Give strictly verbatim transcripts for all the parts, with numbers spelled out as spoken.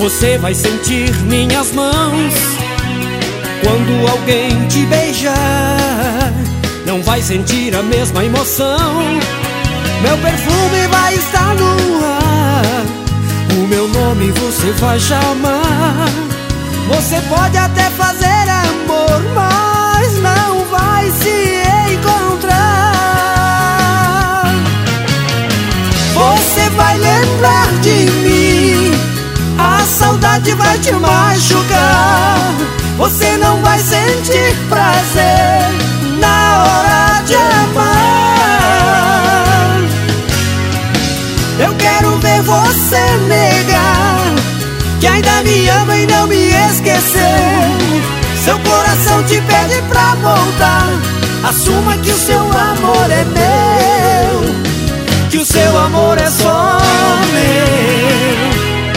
Você vai sentir minhas mãos quando alguém te beijar. Não vai sentir a mesma emoção. Meu perfume vai estar no ar, o meu nome você vai chamar. Você pode até fazer amor, mas não vai se encontrar. Você vai lembrar de mim, a saudade vai te machucar. Você não vai sentir prazer na hora de amar. Eu quero ver você negar que ainda me ama e não me esqueceu. Seu coração te pede pra voltar. Assuma que o seu amor é meu, que o seu amor é só meu.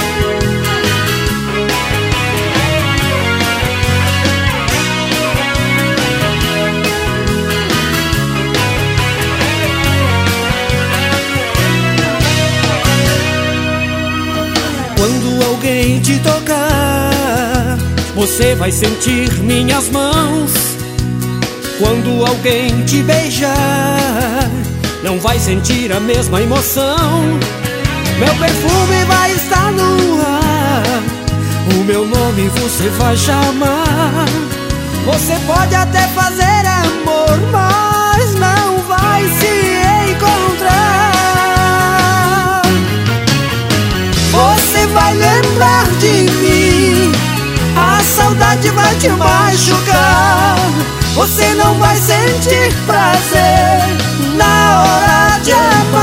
Quando alguém te tocar, você vai sentir minhas mãos. Quando alguém te beijar, não vai sentir a mesma emoção. Meu perfume vai estar no ar, o meu nome você vai chamar. Você pode até fazer amor, mas não vai se encontrar. Você vai lembrar de mim, a saudade vai te machucar. Você não vai sentir prazer na hora de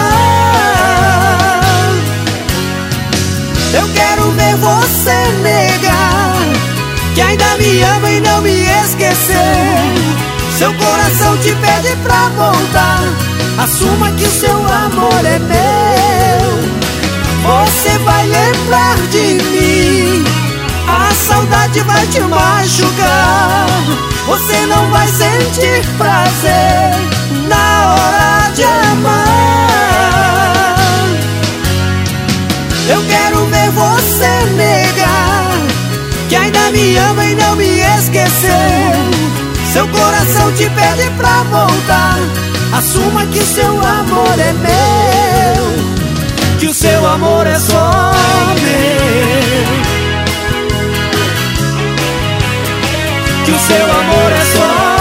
amar. Eu quero ver você negar que ainda me ama e não me esqueceu. Seu coração te pede pra voltar. Assuma que o seu amor é meu. Você vai lembrar de mim, a saudade vai te machucar. Você não vai sentir prazer na hora de amar. Eu quero ver você negar que ainda me ama e não me esqueceu. Seu coração te pede pra voltar. Assuma que o seu amor é meu, que o seu amor é só meu, que o seu amor é só